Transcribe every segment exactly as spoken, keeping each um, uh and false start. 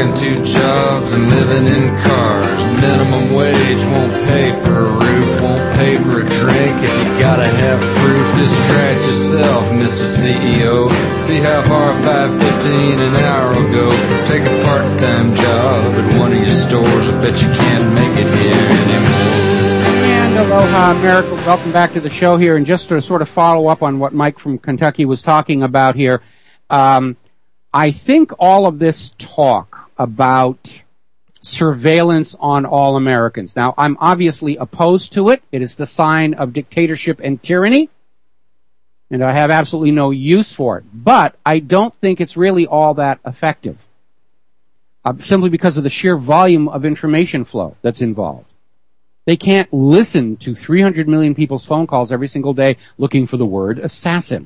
working two jobs and living in cars. Minimum wage won't pay for a roof, won't pay for a drink. If you gotta have proof, distract yourself, Mister C E O. See how far five fifteen an hour will go. Take a part-time job at one of your stores. I bet you can't make it here anymore. And aloha, America. Welcome back to the show here. And just to sort of follow up on what Mike from Kentucky was talking about here, um, I think all of this talk about surveillance on all Americans. Now, I'm obviously opposed to it. It is the sign of dictatorship and tyranny, and I have absolutely no use for it. But I don't think it's really all that effective, uh, simply because of the sheer volume of information flow that's involved. They can't listen to three hundred million people's phone calls every single day looking for the word assassin.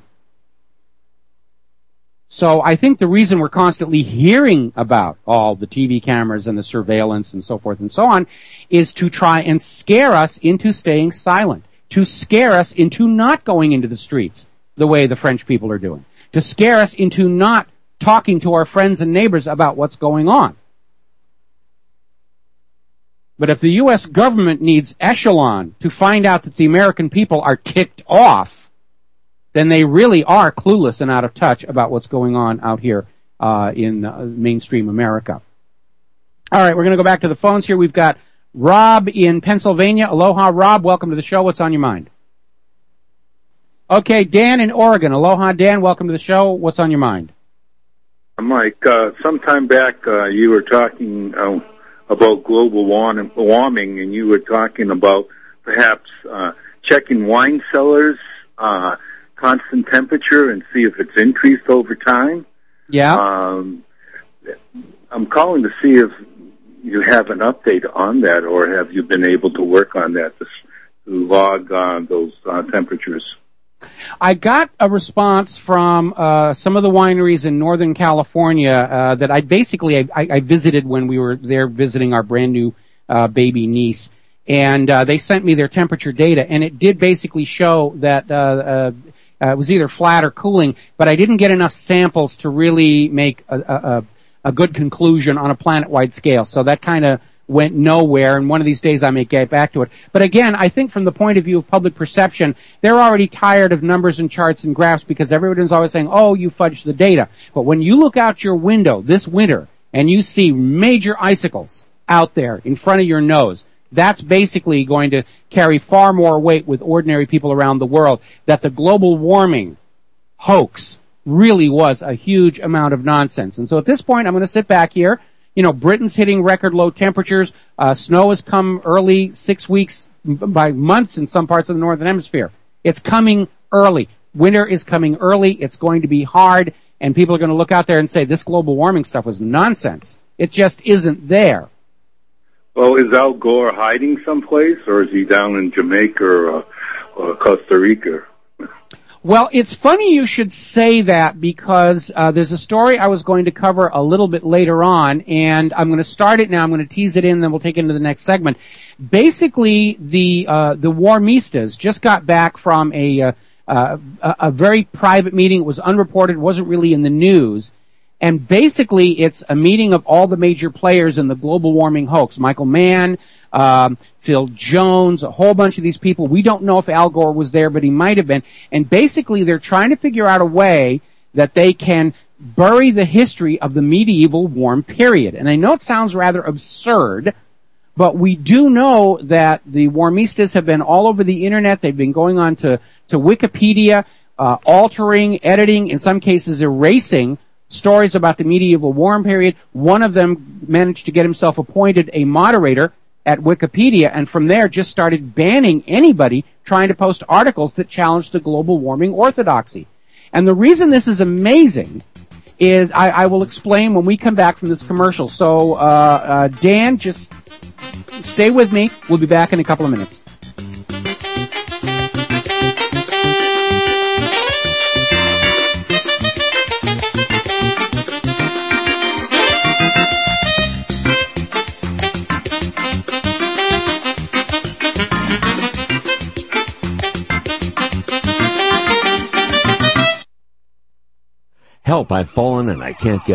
So I think the reason we're constantly hearing about all the T V cameras and the surveillance and so forth and so on is to try and scare us into staying silent, to scare us into not going into the streets the way the French people are doing, to scare us into not talking to our friends and neighbors about what's going on. But if the U S government needs echelon to find out that the American people are ticked off, then they really are clueless and out of touch about what's going on out here uh, in uh, mainstream America. All right, we're going to go back to the phones here. We've got Rob in Pennsylvania. Aloha, Rob. Welcome to the show. What's on your mind? Okay, Dan in Oregon. Aloha, Dan. Welcome to the show. What's on your mind? Mike, uh, sometime back uh, you were talking uh, about global warming, and you were talking about perhaps uh, checking wine cellars, uh, constant temperature, and see if it's increased over time. Yeah. Um, I'm calling to see if you have an update on that, or have you been able to work on that to, to log uh, those uh, temperatures? I got a response from uh, some of the wineries in Northern California uh, that I basically I, I visited when we were there visiting our brand new uh, baby niece, and uh, they sent me their temperature data, and it did basically show that uh, uh, uh, it was either flat or cooling, but I didn't get enough samples to really make a, a, a good conclusion on a planet-wide scale. So that kind of went nowhere, and one of these days I may get back to it. But again, I think from the point of view of public perception, they're already tired of numbers and charts and graphs because everyone's always saying, oh, you fudged the data. But when you look out your window this winter and you see major icicles out there in front of your nose, that's basically going to carry far more weight with ordinary people around the world, that the global warming hoax really was a huge amount of nonsense. And so at this point, I'm going to sit back here. You know, Britain's hitting record low temperatures. Uh, snow has come early, six weeks by months in some parts of the northern hemisphere. It's coming early. Winter is coming early. It's going to be hard, and people are going to look out there and say this global warming stuff was nonsense. It just isn't there. Well, is Al Gore hiding someplace, or is he down in Jamaica or, uh, or Costa Rica? Well, it's funny you should say that because uh, there's a story I was going to cover a little bit later on, and I'm going to start it now. I'm going to tease it in, then we'll take it into the next segment. Basically, the uh, the Warmistas just got back from a, uh, uh, a very private meeting. It was unreported, wasn't really in the news. And basically, it's a meeting of all the major players in the global warming hoax. Michael Mann, um, Phil Jones, a whole bunch of these people. We don't know if Al Gore was there, but he might have been. And basically, they're trying to figure out a way that they can bury the history of the medieval warm period. And I know it sounds rather absurd, but we do know that the Warmistas have been all over the internet. They've been going on to, to Wikipedia, uh, altering, editing, in some cases erasing stories about the medieval warm period. One of them managed to get himself appointed a moderator at Wikipedia, and from there just started banning anybody trying to post articles that challenged the global warming orthodoxy. And the reason this is amazing is I, I will explain when we come back from this commercial. So, uh, uh, Dan, just stay with me. We'll be back in a couple of minutes. Help, I've fallen and I can't get up.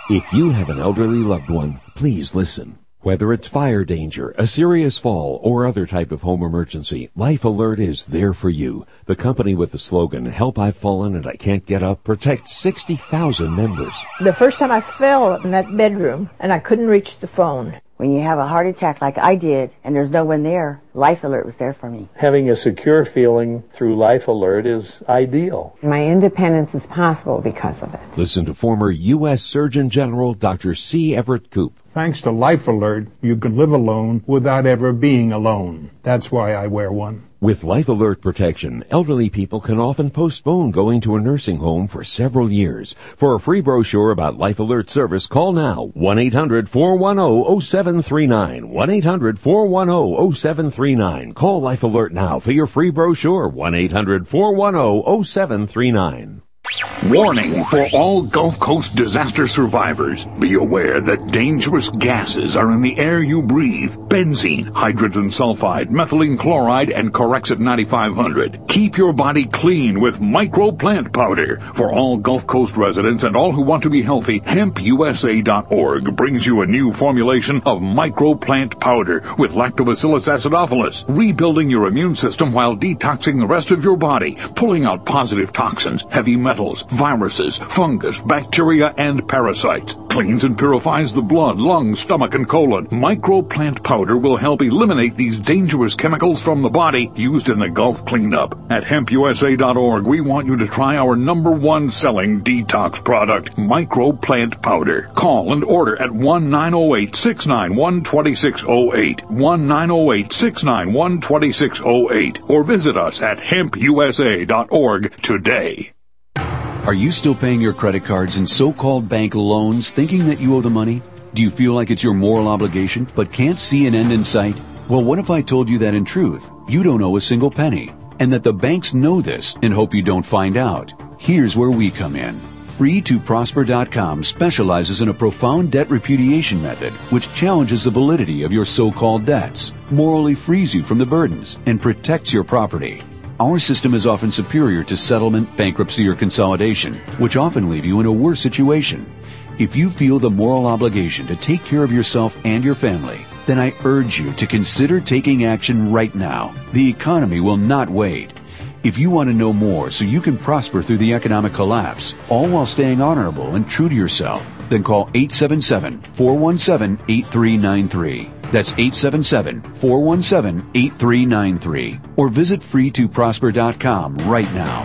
If you have an elderly loved one, please listen. Whether it's fire danger, a serious fall, or other type of home emergency, Life Alert is there for you. The company with the slogan, Help I've Fallen and I Can't Get Up, protects sixty thousand members. The first time I fell in that bedroom and I couldn't reach the phone. When you have a heart attack like I did and there's no one there, Life Alert was there for me. Having a secure feeling through Life Alert is ideal. My independence is possible because of it. Listen to former U S Surgeon General Doctor C. Everett Koop. Thanks to Life Alert, you can live alone without ever being alone. That's why I wear one. With Life Alert protection, elderly people can often postpone going to a nursing home for several years. For a free brochure about Life Alert service, call now. one eight hundred four one zero zero seven three nine. one eight hundred four one zero zero seven three nine. Call Life Alert now for your free brochure. one eight hundred four one zero zero seven three nine. Warning for all Gulf Coast disaster survivors. Be aware that dangerous gases are in the air you breathe. Benzene, hydrogen sulfide, methylene chloride, and Corexit ninety-five hundred. Keep your body clean with Micro Plant Powder. For all Gulf Coast residents and all who want to be healthy, hemp U S A dot org brings you a new formulation of Micro Plant Powder with Lactobacillus acidophilus, rebuilding your immune system while detoxing the rest of your body, pulling out positive toxins, heavy metals, viruses, fungus, bacteria, and parasites. Cleans and purifies the blood, lungs, stomach, and colon. Micro Plant Powder will help eliminate these dangerous chemicals from the body used in the Gulf cleanup. At hemp U S A dot org, we want you to try our number one selling detox product, Micro Plant Powder. Call and order at one nine zero eight, six nine one, two six zero eight, one nine zero eight, six nine one, two six zero eight, or visit us at hemp U S A dot org today. Are you still paying your credit cards and so-called bank loans thinking that you owe the money? Do you feel like it's your moral obligation but can't see an end in sight? Well, what if I told you that in truth, you don't owe a single penny, and that the banks know this and hope you don't find out? Here's where we come in. free to prosper dot com specializes in a profound debt repudiation method which challenges the validity of your so-called debts, morally frees you from the burdens, and protects your property. Our system is often superior to settlement, bankruptcy, or consolidation, which often leave you in a worse situation. If you feel the moral obligation to take care of yourself and your family, then I urge you to consider taking action right now. The economy will not wait. If you want to know more so you can prosper through the economic collapse, all while staying honorable and true to yourself, then call eight seven seven, four one seven, eight three nine three. That's eight seven seven, four one seven, eight three nine three. Or visit free to prosper dot com right now.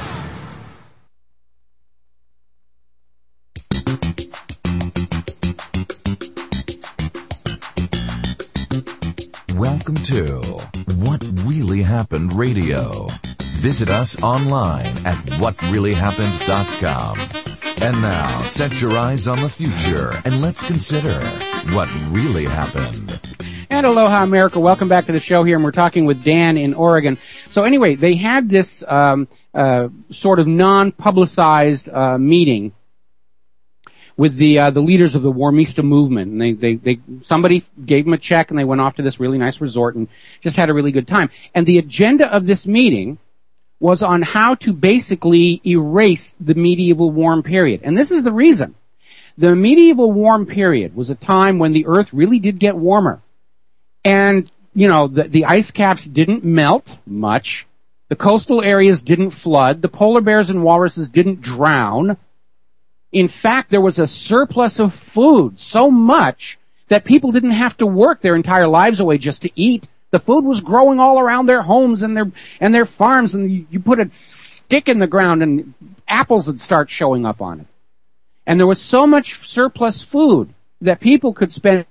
Welcome to What Really Happened Radio. Visit us online at what really happened dot com. And now, set your eyes on the future and let's consider what really happened. And aloha, America. Welcome back to the show here, and we're talking with Dan in Oregon. So anyway, they had this um, uh, sort of non-publicized uh, meeting with the uh, the leaders of the Warmista movement, and they, they they somebody gave them a check, and they went off to this really nice resort and just had a really good time. And the agenda of this meeting was on how to basically erase the medieval warm period. And this is the reason. The medieval warm period was a time when the earth really did get warmer. And, you know, the, the ice caps didn't melt much. The coastal areas didn't flood. The polar bears and walruses didn't drown. In fact, there was a surplus of food, so much that people didn't have to work their entire lives away just to eat. The food was growing all around their homes and their and their farms, and you, you put a stick in the ground and apples would start showing up on it. And there was so much surplus food that people could spend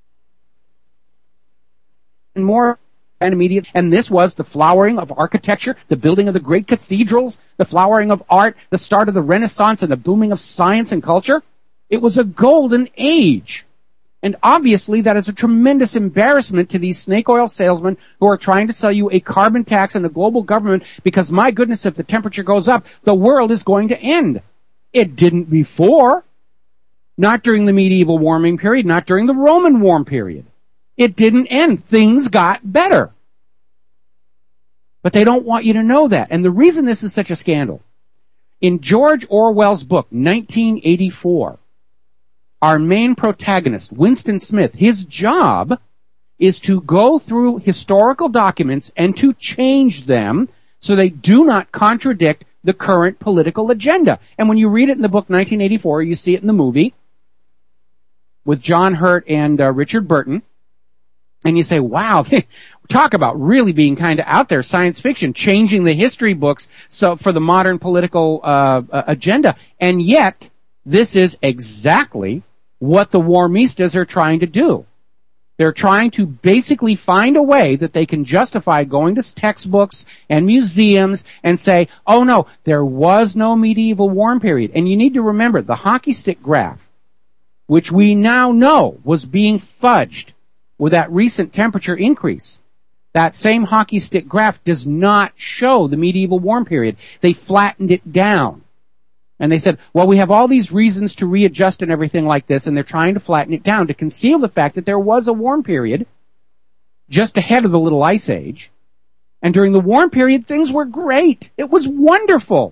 more and immediate. And this was the flowering of architecture, the building of the great cathedrals, the flowering of art, the start of the Renaissance, and the booming of science and culture. It was a golden age. And obviously that is a tremendous embarrassment to these snake oil salesmen who are trying to sell you a carbon tax and a global government because, my goodness, if the temperature goes up, the world is going to end. It didn't before. Not during the medieval warming period, not during the Roman warm period. It didn't end. Things got better. But they don't want you to know that. And the reason this is such a scandal, in George Orwell's book, nineteen eighty-four, our main protagonist, Winston Smith, his job is to go through historical documents and to change them so they do not contradict the current political agenda. And when you read it in the book nineteen eighty-four, you see it in the movie with John Hurt and uh, Richard Burton, and you say, wow, talk about really being kind of out there, science fiction, changing the history books so for the modern political uh, uh, agenda. And yet, this is exactly what the Warmistas are trying to do. They're trying to basically find a way that they can justify going to textbooks and museums and say, oh no, there was no medieval warm period. And you need to remember the hockey stick graph, which we now know was being fudged with that recent temperature increase. That same hockey stick graph does not show the medieval warm period. They flattened it down. And they said, well, we have all these reasons to readjust and everything like this, and they're trying to flatten it down to conceal the fact that there was a warm period just ahead of the Little Ice Age. And during the warm period, things were great. It was wonderful.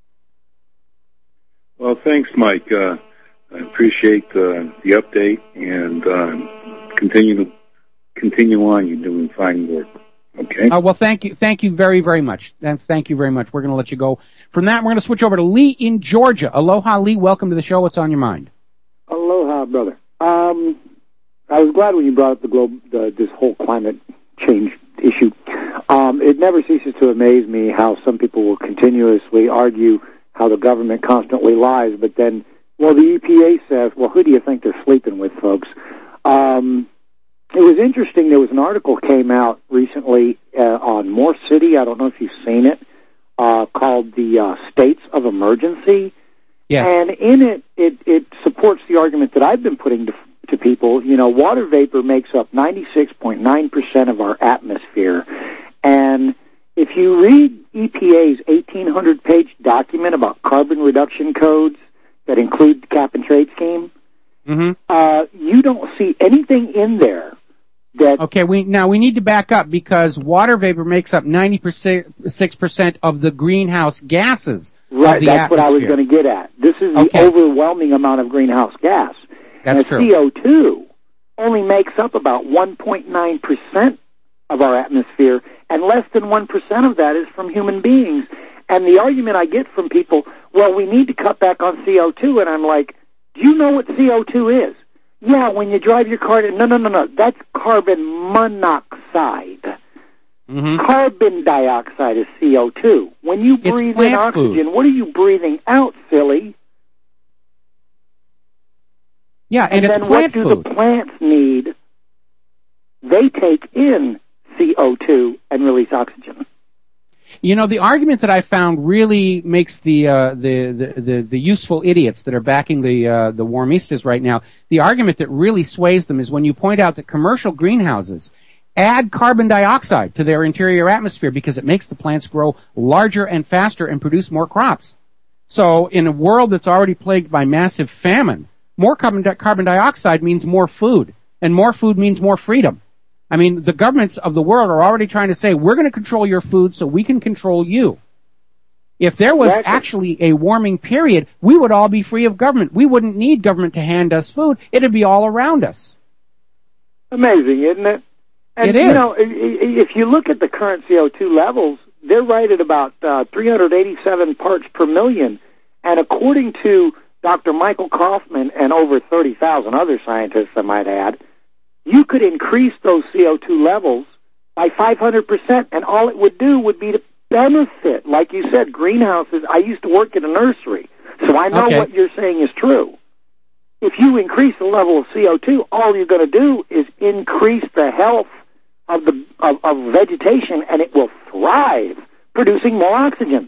Well, thanks, Mike. Uh, I appreciate uh, the update, and uh, continue to continue on. You're doing fine work. Okay. Uh, well, thank you, thank you very, very much. And thank you very much. We're going to let you go. From that, we're going to switch over to Lee in Georgia. Aloha, Lee. Welcome to the show. What's on your mind? Aloha, brother. Um, I was glad when you brought up the globe, the, this whole climate change issue. Um, it never ceases to amaze me how some people will continuously argue how the government constantly lies, but then, well, the E P A says, well, who do you think they're sleeping with, folks? Um, It was interesting. There was an article came out recently uh, on More City. I don't know if you've seen it, uh, called the uh, States of Emergency. Yes. And in it, it, it supports the argument that I've been putting to, to people. You know, water vapor makes up ninety-six point nine percent of our atmosphere. And if you read E P A's eighteen hundred page document about carbon reduction codes that include the cap and trade scheme, mm-hmm. uh, you don't see anything in there that... Okay, we now we need to back up because water vapor makes up ninety-six percent of the greenhouse gases Right, of the that's atmosphere. what I was going to get at. This is the Okay. overwhelming amount of greenhouse gas. That's and true. C O two only makes up about one point nine percent of our atmosphere, and less than one percent of that is from human beings. And the argument I get from people, well, we need to cut back on C O two, and I'm like, do you know what C O two is? Yeah, when you drive your car, no, no, no, no, that's carbon monoxide. Mm-hmm. Carbon dioxide is C O two. When you breathe in oxygen, what are you breathing out, silly? Yeah, and, and it's then plant what do food. the plants need? They take in C O two and release oxygen. You know, the argument that I found really makes the uh, the, the, the the useful idiots that are backing the uh, the warmistas right now. The argument that really sways them is when you point out that commercial greenhouses add carbon dioxide to their interior atmosphere because it makes the plants grow larger and faster and produce more crops. So, in a world that's already plagued by massive famine, more carbon di- carbon dioxide means more food, and more food means more freedom. I mean, the governments of the world are already trying to say, we're going to control your food so we can control you. If there was Exactly. actually a warming period, we would all be free of government. We wouldn't need government to hand us food. It'd be all around us. Amazing, isn't it? And, It is. You know, i- i- if you look at the current C O two levels, they're right at about uh, three hundred eighty-seven parts per million. And according to Doctor Michael Kaufman and over thirty thousand other scientists, I might add, you could increase those C O two levels by five hundred percent, and all it would do would be to benefit, like you said, greenhouses. I used to work in a nursery, so I know Okay. what you're saying is true. If you increase the level of C O two, all you're going to do is increase the health of the of, of vegetation, and it will thrive, producing more oxygen.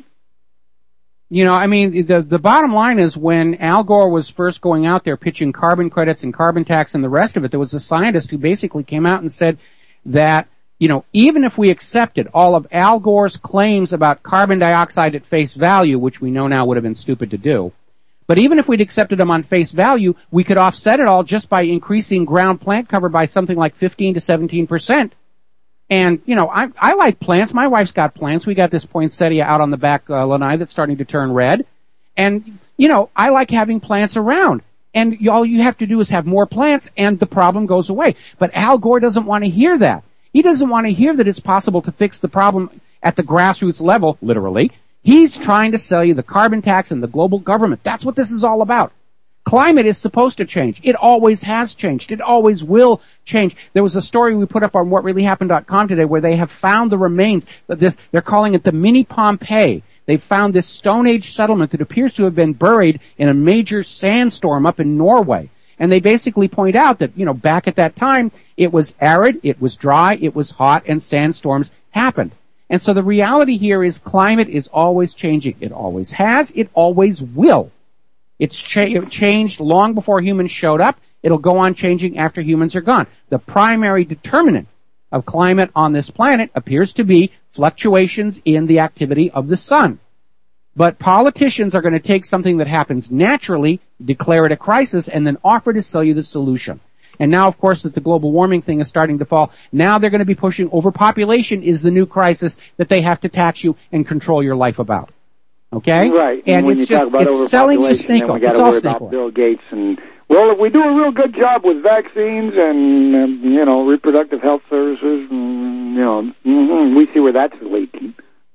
You know, I mean, the the bottom line is when Al Gore was first going out there pitching carbon credits and carbon tax and the rest of it, there was a scientist who basically came out and said that, you know, even if we accepted all of Al Gore's claims about carbon dioxide at face value, which we know now would have been stupid to do, but even if we'd accepted them on face value, we could offset it all just by increasing ground plant cover by something like fifteen to seventeen percent. And, you know, I, I like plants. My wife's got plants. We got this poinsettia out on the back uh, lanai that's starting to turn red. And, you know, I like having plants around. And you, all you have to do is have more plants and the problem goes away. But Al Gore doesn't want to hear that. He doesn't want to hear that it's possible to fix the problem at the grassroots level, literally. He's trying to sell you the carbon tax and the global government. That's what this is all about. Climate is supposed to change. It always has changed. It always will change. There was a story we put up on what really happened dot com today where they have found the remains of this. They're calling it the mini Pompeii. They found this Stone Age settlement that appears to have been buried in a major sandstorm up in Norway. And they basically point out that, you know, back at that time, it was arid, it was dry, it was hot, and sandstorms happened. And so the reality here is climate is always changing. It always has. It always will. It's cha- it changed long before humans showed up. It'll go on changing after humans are gone. The primary determinant of climate on this planet appears to be fluctuations in the activity of the sun. But politicians are going to take something that happens naturally, declare it a crisis, and then offer to sell you the solution. And now, of course, that the global warming thing is starting to fall, now they're going to be pushing overpopulation is the new crisis that they have to tax you and control your life about. Okay? Right. And, and when it's you just, talk about it's selling you snake then we oil. got It's to all worry snake about oil. Bill Gates and, well, if we do a real good job with vaccines and, um, you know, reproductive health services, and, you know, mm-hmm, we see where that's leaking.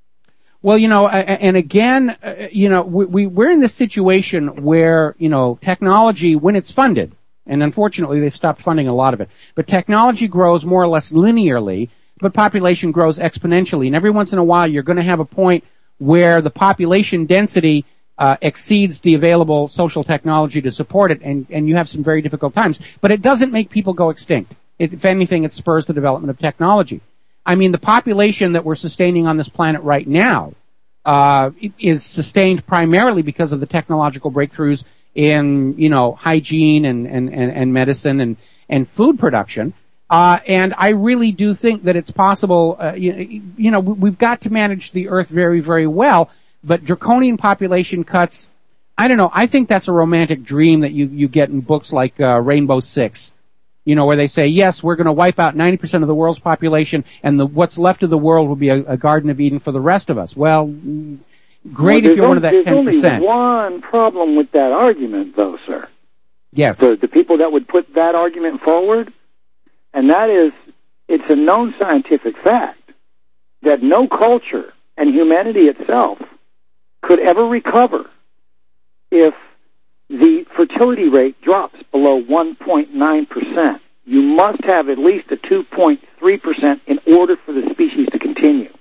Well, you know, and again, you know, we, we're in this situation where, you know, technology, when it's funded, and unfortunately they've stopped funding a lot of it, but technology grows more or less linearly, but population grows exponentially. And every once in a while you're going to have a point where the population density uh, exceeds the available social technology to support it, and, and you have some very difficult times. But it doesn't make people go extinct. It, if anything, it spurs the development of technology. I mean, the population that we're sustaining on this planet right now uh, is sustained primarily because of the technological breakthroughs in, you know, hygiene and, and, and, and medicine and, and food production. Uh, and I really do think that it's possible, uh, you, you know, we've got to manage the Earth very, very well, but draconian population cuts, I don't know, I think that's a romantic dream that you, you get in books like uh, Rainbow Six, you know, where they say, yes, we're going to wipe out ninety percent of the world's population, and the, what's left of the world will be a, a Garden of Eden for the rest of us. Well, great well, if you're one of that there's ten percent. There's only one problem with that argument, though, sir. Yes. The, the people that would put that argument forward, and that is, it's a known scientific fact that no culture and humanity itself could ever recover if the fertility rate drops below one point nine percent. You must have at least a two point three percent in order for the species to continue.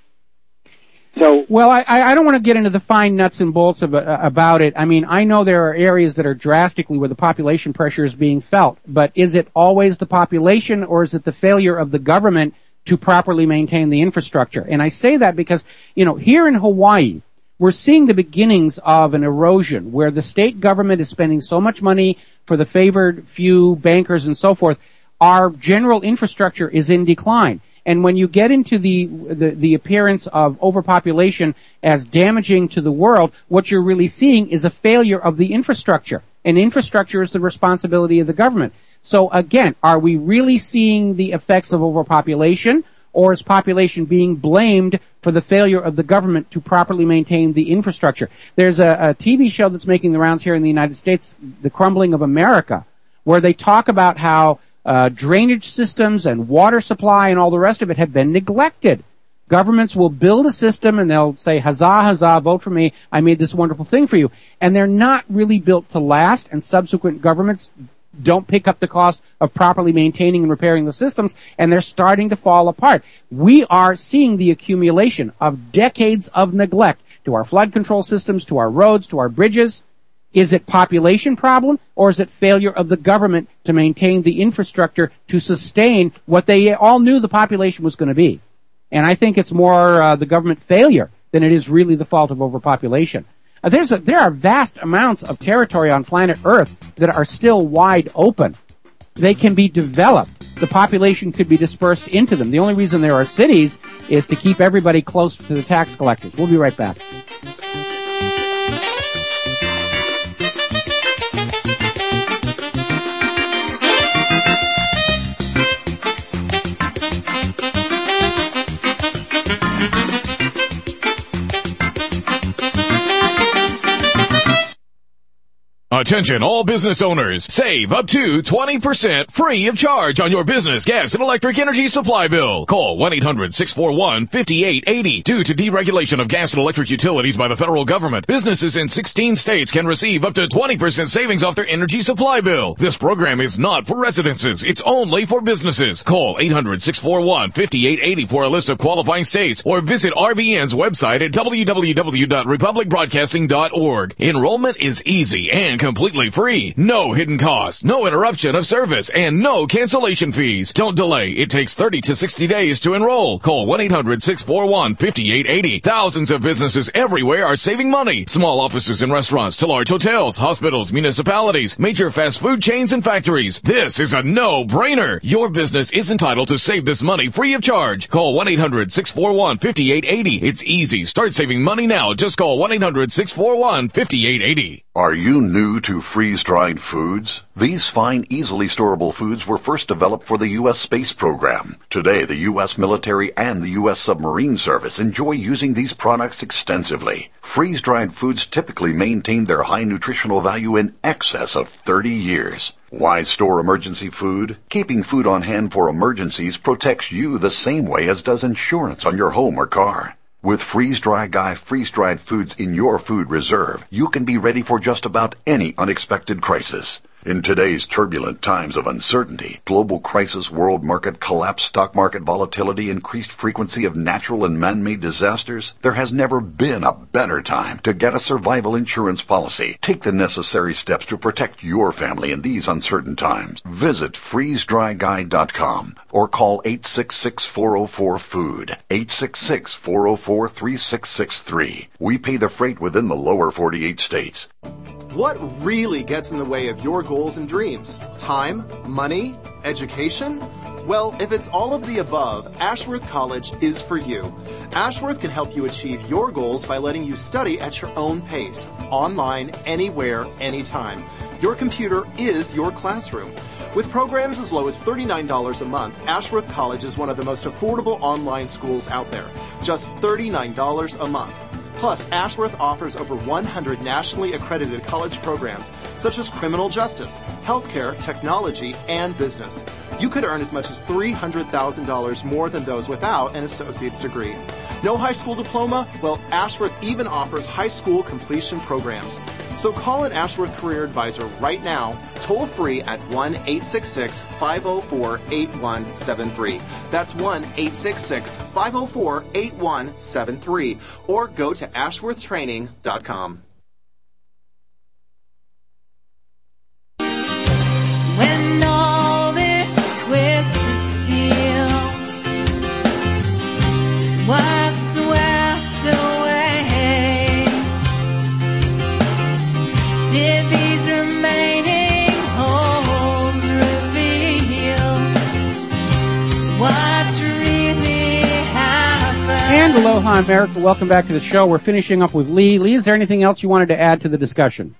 So, well, I, I don't want to get into the fine nuts and bolts of, uh, about it. I mean, I know there are areas that are drastically where the population pressure is being felt, but is it always the population, or is it the failure of the government to properly maintain the infrastructure? And I say that because, you know, here in Hawaii, we're seeing the beginnings of an erosion where the state government is spending so much money for the favored few bankers and so forth. Our general infrastructure is in decline. And when you get into the, the, the appearance of overpopulation as damaging to the world, what you're really seeing is a failure of the infrastructure. And infrastructure is the responsibility of the government. So again, are we really seeing the effects of overpopulation, or is population being blamed for the failure of the government to properly maintain the infrastructure? There's a, a T V show that's making the rounds here in the United States, The Crumbling of America, where they talk about how Uh, drainage systems and water supply and all the rest of it have been neglected. Governments will build a system and they'll say, huzzah, huzzah, vote for me, I made this wonderful thing for you. And they're not really built to last, and subsequent governments don't pick up the cost of properly maintaining and repairing the systems, and they're starting to fall apart. We are seeing the accumulation of decades of neglect to our flood control systems, to our roads, to our bridges. Is it population problem, or is it failure of the government to maintain the infrastructure to sustain what they all knew the population was going to be? And I think it's more uh, the government failure than it is really the fault of overpopulation. Uh, there's a, there are vast amounts of territory on planet Earth that are still wide open. They can be developed. The population could be dispersed into them. The only reason there are cities is to keep everybody close to the tax collectors. We'll be right back. A Attention all business owners. Save up to twenty percent free of charge on your business gas and electric energy supply bill. Call one eight hundred six four one five eight eight zero. Due to deregulation of gas and electric utilities by the federal government, businesses in sixteen states can receive up to twenty percent savings off their energy supply bill. This program is not for residences. It's only for businesses. Call eight hundred six four one five eight eight zero for a list of qualifying states or visit R B N's website at w w w dot republic broadcasting dot org. Enrollment is easy and completely free. No hidden costs, no interruption of service, and no cancellation fees. Don't delay. It takes thirty to sixty days to enroll. Call one eight hundred six four one five eight eight zero. Thousands of businesses everywhere are saving money. Small offices and restaurants to large hotels, hospitals, municipalities, major fast food chains, and factories. This is a no-brainer. Your business is entitled to save this money free of charge. Call one eight hundred six four one five eight eight zero. It's easy. Start saving money now. Just call one eight hundred six four one five eight eight zero. Are you new to freeze-dried foods? These fine, easily storable foods were first developed for the U S space program. Today, the U S military and the U S submarine service enjoy using these products extensively. Freeze-dried foods typically maintain their high nutritional value in excess of thirty years. Why store emergency food? Keeping food on hand for emergencies protects you the same way as does insurance on your home or car. With Freeze-Dry Guy freeze-dried foods in your food reserve, you can be ready for just about any unexpected crisis. In today's turbulent times of uncertainty, global crisis, world market collapse, stock market volatility, increased frequency of natural and man-made disasters, there has never been a better time to get a survival insurance policy. Take the necessary steps to protect your family in these uncertain times. Visit freeze dry guy dot com or call eight six six, four oh four, food, eight six six, four oh four, three six six three. We pay the freight within the lower forty-eight states. What really gets in the way of your goals and dreams? Time? Money? Education? Well, if it's all of the above, Ashworth College is for you. Ashworth can help you achieve your goals by letting you study at your own pace, online, anywhere, anytime. Your computer is your classroom. With programs as low as thirty-nine dollars a month, Ashworth College is one of the most affordable online schools out there. Just thirty-nine dollars a month. Plus, Ashworth offers over one hundred nationally accredited college programs, such as criminal justice, healthcare, technology, and business. You could earn as much as three hundred thousand dollars more than those without an associate's degree. No high school diploma? Well, Ashworth even offers high school completion programs. So call an Ashworth Career Advisor right now, toll free at one eight six six, five oh four, eight one seven three. That's one eight six six, five oh four, eight one seven three. Or go to ashworth training dot com. When all this twisted steel was swept away, did these remaining holes reveal what's really happened? And aloha, America. Welcome back to the show. We're finishing up with Lee. Lee, is there anything else you wanted to add to the discussion?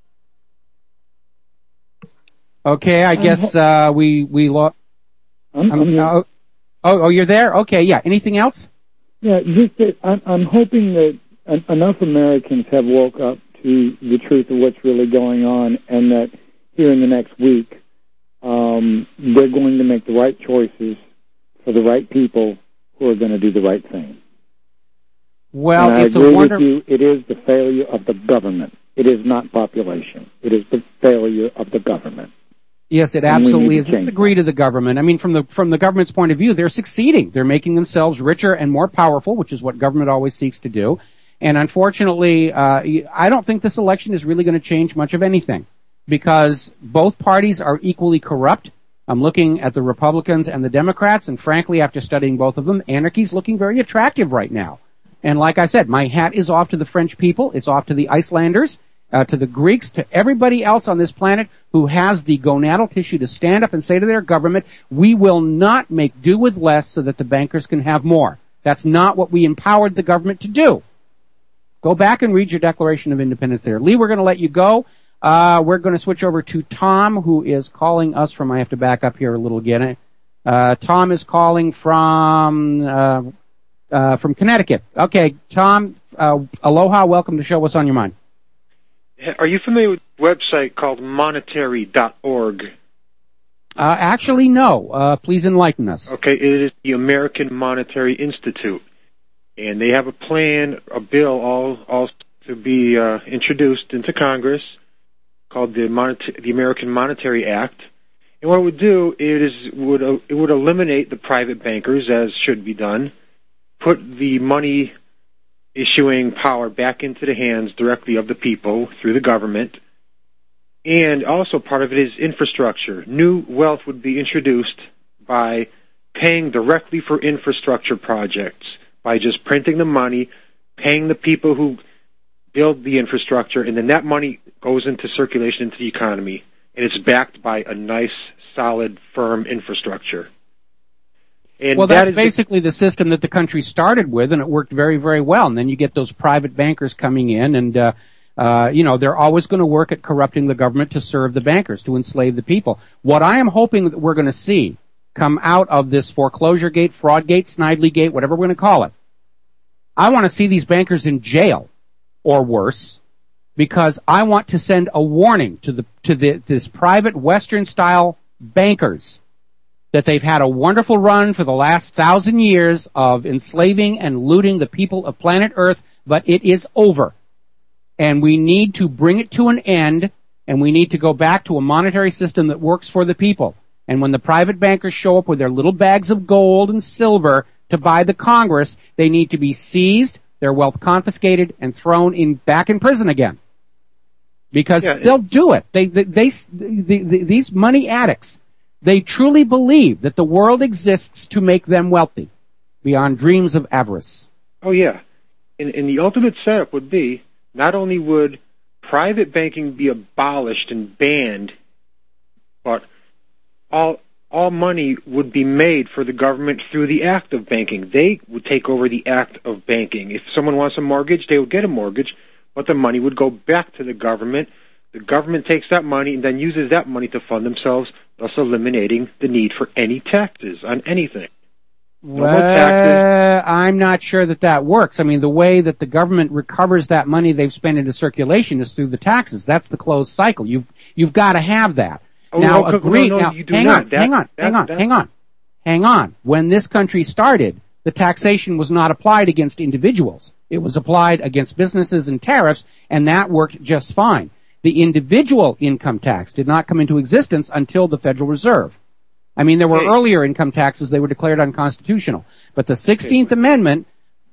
Okay, I guess uh, we we lost. I'm, I'm uh, oh, oh, you're there? Okay, yeah. Anything else? Yeah, just that I'm, I'm hoping that en- enough Americans have woke up to the truth of what's really going on, and that here in the next week, um, they're going to make the right choices for the right people who are going to do the right thing. Well, and I it's agree a wonder- with you. It is the failure of the government. It is not population. It is the failure of the government. Yes, it absolutely is. It's the greed of the government. I mean, from the from the government's point of view, they're succeeding. They're making themselves richer and more powerful, which is what government always seeks to do. And unfortunately, uh, I don't think this election is really going to change much of anything, because both parties are equally corrupt. I'm looking at the Republicans and the Democrats, and frankly, after studying both of them, anarchy's looking very attractive right now. And like I said, my hat is off to the French people. It's off to the Icelanders, uh, to the Greeks, to everybody else on this planet who has the gonadal tissue to stand up and say to their government, we will not make do with less so that the bankers can have more. That's not what we empowered the government to do. Go back and read your Declaration of Independence there. Lee, we're going to let you go. Uh, we're going to switch over to Tom, who is calling us from, I have to back up here a little again. Uh, Tom is calling from, uh, uh, from Connecticut. Okay, Tom, uh, aloha, welcome to the show. What's on your mind? Are you familiar with a website called monetary dot org? Uh, actually, no. Uh, please enlighten us. Okay, it is the American Monetary Institute. And they have a plan, a bill, all, all to be uh, introduced into Congress called the, Monet- the American Monetary Act. And what it would do is would uh, it would eliminate the private bankers, as should be done, put the money issuing power back into the hands directly of the people through the government. And also part of it is infrastructure. New wealth would be introduced by paying directly for infrastructure projects, by just printing the money, paying the people who build the infrastructure, and then that money goes into circulation into the economy. And it's backed by a nice, solid, firm infrastructure. And well, that that's basically the, the system that the country started with, and it worked very, very well. And then you get those private bankers coming in, and, uh, uh, you know, they're always going to work at corrupting the government to serve the bankers, to enslave the people. What I am hoping that we're going to see come out of this foreclosure gate, fraud gate, Snidely gate, whatever we're going to call it, I want to see these bankers in jail, or worse, because I want to send a warning to the to the this private Western-style bankers that they've had a wonderful run for the last thousand years of enslaving and looting the people of planet Earth, but it is over. And we need to bring it to an end, and we need to go back to a monetary system that works for the people. And when the private bankers show up with their little bags of gold and silver to buy the Congress, they need to be seized, their wealth confiscated, and thrown in back in prison again. Because yeah, they'll do it. They, they, they, they, they, these money addicts, they truly believe that the world exists to make them wealthy, beyond dreams of avarice. Oh, yeah. And, and the ultimate setup would be, not only would private banking be abolished and banned, but all all money would be made for the government through the act of banking. They would take over the act of banking. If someone wants a mortgage, they would get a mortgage, but the money would go back to the government. The government takes that money and then uses that money to fund themselves, thus eliminating the need for any taxes on anything. No well, more taxes. I'm not sure that that works. I mean, the way that the government recovers that money they've spent into circulation is through the taxes. That's the closed cycle. You've, you've got to have that. Oh, now, no, agree. No, no, now, you do hang not. on, that, hang on, that, hang on, that, hang on, hang on. When this country started, the taxation was not applied against individuals. It was applied against businesses and tariffs, and that worked just fine. The individual income tax did not come into existence until the Federal Reserve. I mean, there were hey. earlier income taxes. They were declared unconstitutional. But the sixteenth Amendment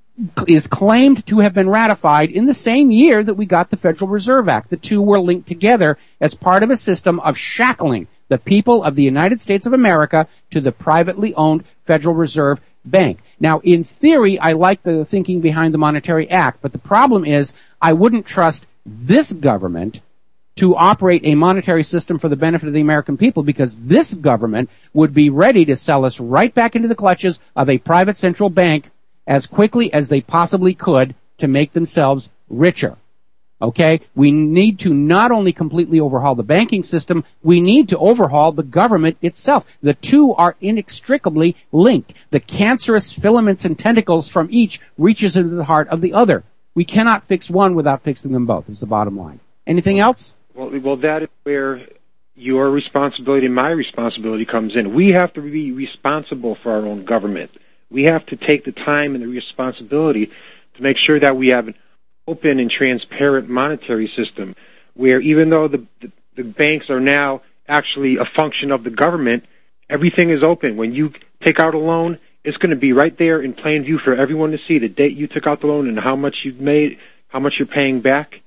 is claimed to have been ratified in the same year that we got the Federal Reserve Act. The two were linked together as part of a system of shackling the people of the United States of America to the privately owned Federal Reserve Bank. Now, in theory, I like the thinking behind the Monetary Act, but the problem is I wouldn't trust this government to operate a monetary system for the benefit of the American people, because this government would be ready to sell us right back into the clutches of a private central bank as quickly as they possibly could to make themselves richer. Okay? We need to not only completely overhaul the banking system, we need to overhaul the government itself. The two are inextricably linked. The cancerous filaments and tentacles from each reaches into the heart of the other. We cannot fix one without fixing them both, is the bottom line. Anything else? Well, well, that is where your responsibility and my responsibility comes in. We have to be responsible for our own government. We have to take the time and the responsibility to make sure that we have an open and transparent monetary system where, even though the, the, the banks are now actually a function of the government, everything is open. When you take out a loan, it's going to be right there in plain view for everyone to see the date you took out the loan and how much you've made, how much you're paying back.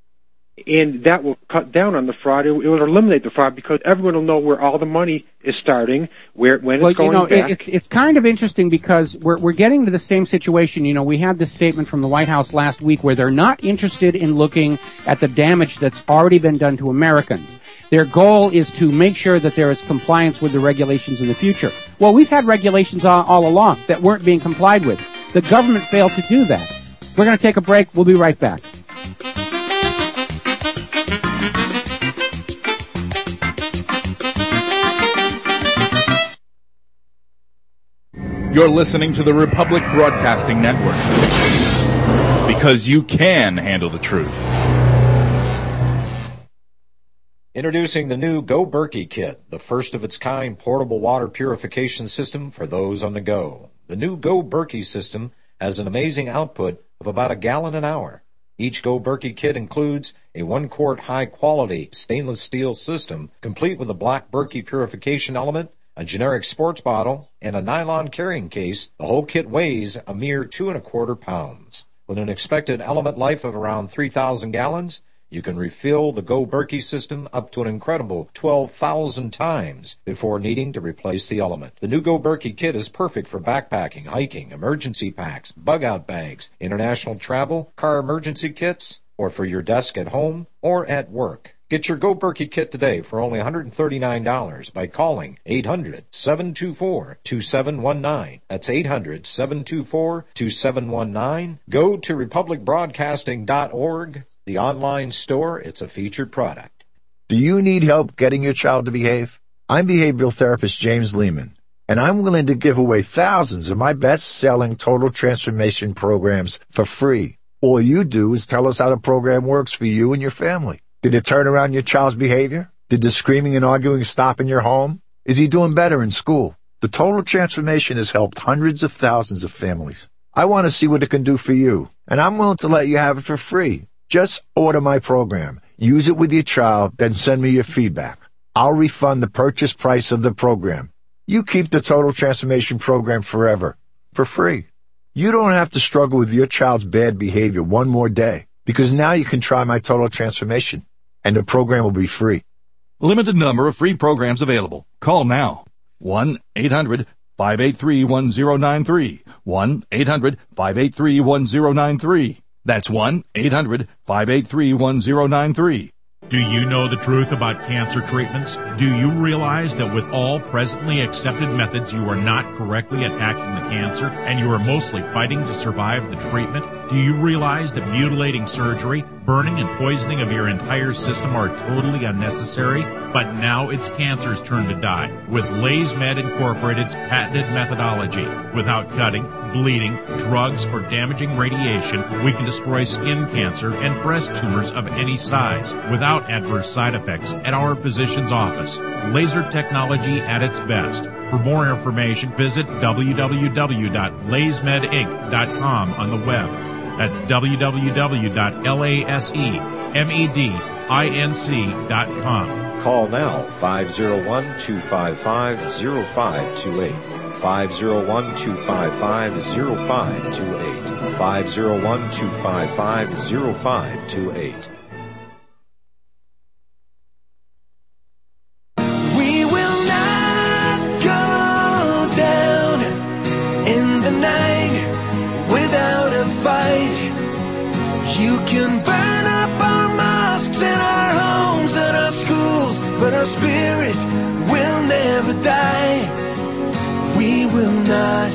And that will cut down on the fraud. It will eliminate the fraud because everyone will know where all the money is starting, where when well, it's going you know, back. It's it's kind of interesting because we're we're getting to the same situation. You know, we had this statement from the White House last week where they're not interested in looking at the damage that's already been done to Americans. Their goal is to make sure that there is compliance with the regulations in the future. Well, we've had regulations all, all along that weren't being complied with. The government failed to do that. We're going to take a break. We'll be right back. You're listening to the Republic Broadcasting Network, because you can handle the truth. Introducing the new Go Berkey Kit, the first of its kind portable water purification system for those on the go. The new Go Berkey system has an amazing output of about a gallon an hour. Each Go Berkey kit includes a one-quart high-quality stainless steel system, complete with a black Berkey purification element, a generic sports bottle, and a nylon carrying case. The whole kit weighs a mere two and a quarter pounds. With an expected element life of around three thousand gallons, you can refill the Go Berkey system up to an incredible twelve thousand times before needing to replace the element. The new Go Berkey kit is perfect for backpacking, hiking, emergency packs, bug-out bags, international travel, car emergency kits, or for your desk at home or at work. Get your Go Berkey kit today for only one hundred thirty-nine dollars by calling eight hundred, seven two four, two seven one nine. That's eight hundred, seven two four, two seven one nine. Go to republic broadcasting dot org. The online store, it's a featured product. Do you need help getting your child to behave? I'm behavioral therapist James Lehman, and I'm willing to give away thousands of my best-selling total transformation programs for free. All you do is tell us how the program works for you and your family. Did it turn around your child's behavior? Did the screaming and arguing stop in your home? Is he doing better in school? The total transformation has helped hundreds of thousands of families. I want to see what it can do for you, and I'm willing to let you have it for free. Just order my program, use it with your child, then send me your feedback. I'll refund the purchase price of the program. You keep the Total Transformation Program forever, for free. You don't have to struggle with your child's bad behavior one more day, because now you can try my Total Transformation, and the program will be free. Limited number of free programs available. Call now. one eight hundred, five eight three, one zero nine three. one eight hundred, five eight three, one zero nine three. That's one eight hundred, five eight three, one zero nine three. Do you know the truth about cancer treatments? Do you realize that with all presently accepted methods, you are not correctly attacking the cancer and you are mostly fighting to survive the treatment? Do you realize that mutilating surgery, burning and poisoning of your entire system are totally unnecessary? But now it's cancer's turn to die with LaysMed Incorporated's patented methodology. Without cutting, bleeding, drugs, or damaging radiation, we can destroy skin cancer and breast tumors of any size without adverse side effects at our physician's office. Laser technology at its best. For more information, visit w w w dot lays med inc dot com on the web. That's w w w dot laysmedinc dot com. Call now, five oh one, two five five, oh five two eight. five oh one, two five five, oh five two eight. five oh one, two five five, oh five two eight. We will not go down in the night without a fight. You can burn up our mosques and our homes and our schools, but our spirit will never die. We will not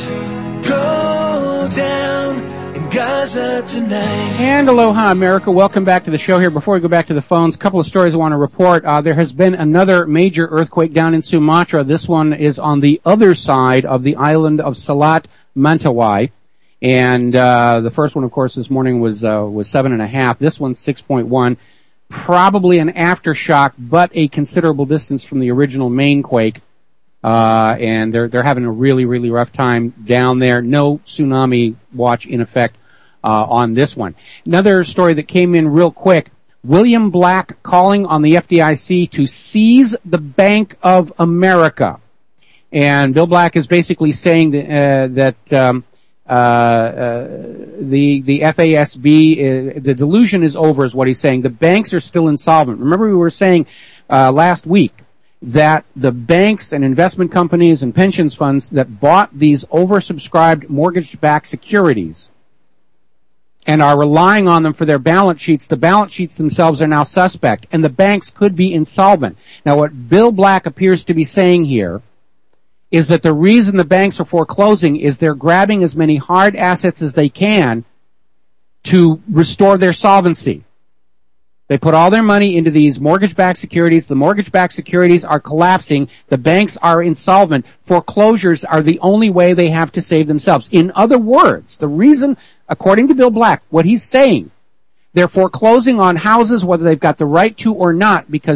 go down in Gaza tonight. And aloha, America. Welcome back to the show here. Before we go back to the phones, a couple of stories I want to report. Uh, there has been another major earthquake down in Sumatra. This one is on the other side of the island of Salat Mentawai. And uh, the first one, of course, this morning was uh, was seven and a half. This one's six point one. Probably an aftershock, but a considerable distance from the original main quake. Uh, and they're, they're having a really, really rough time down there. No tsunami watch in effect, uh, on this one. Another story that came in real quick. William Black calling on the F D I C to seize the Bank of America. And Bill Black is basically saying that, uh, that, um, uh, uh, the, the F A S B, uh, the delusion is over is what he's saying. The banks are still insolvent. Remember we were saying, uh, last week, that the banks and investment companies and pensions funds that bought these oversubscribed mortgage-backed securities and are relying on them for their balance sheets, the balance sheets themselves are now suspect, and the banks could be insolvent. Now, what Bill Black appears to be saying here is that the reason the banks are foreclosing is they're grabbing as many hard assets as they can to restore their solvency. They put all their money into these mortgage-backed securities. The mortgage-backed securities are collapsing. The banks are insolvent. Foreclosures are the only way they have to save themselves. In other words, the reason, according to Bill Black, what he's saying, they're foreclosing on houses whether they've got the right to or not because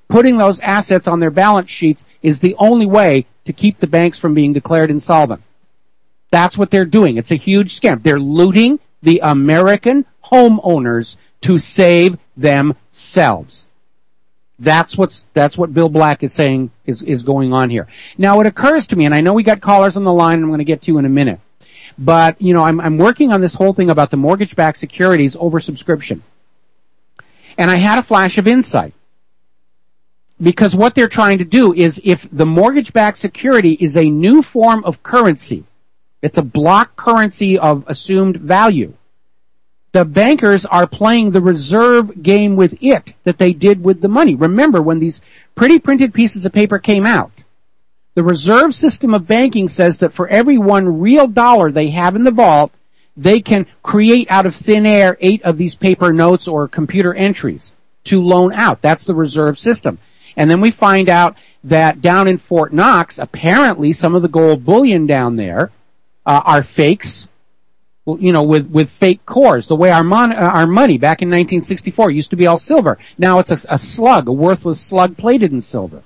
putting those assets on their balance sheets is the only way to keep the banks from being declared insolvent. That's what they're doing. It's a huge scam. They're looting the American homeowners to save themselves. That's what's, that's what Bill Black is saying is, is going on here. Now, it occurs to me, and I know we got callers on the line, and I'm going to get to you in a minute, but, you know, I'm, I'm working on this whole thing about the mortgage-backed securities oversubscription. And I had a flash of insight. Because what they're trying to do is, if the mortgage-backed security is a new form of currency, it's a block currency of assumed value, the bankers are playing the reserve game with it that they did with the money. Remember, when these pretty printed pieces of paper came out, the reserve system of banking says that for every one real dollar they have in the vault, they can create out of thin air eight of these paper notes or computer entries to loan out. That's the reserve system. And then we find out that down in Fort Knox, apparently some of the gold bullion down there uh, are fakes, you know, with, with fake cores. The way our, mon- our money back in nineteen sixty-four used to be all silver. Now it's a, a slug, a worthless slug plated in silver.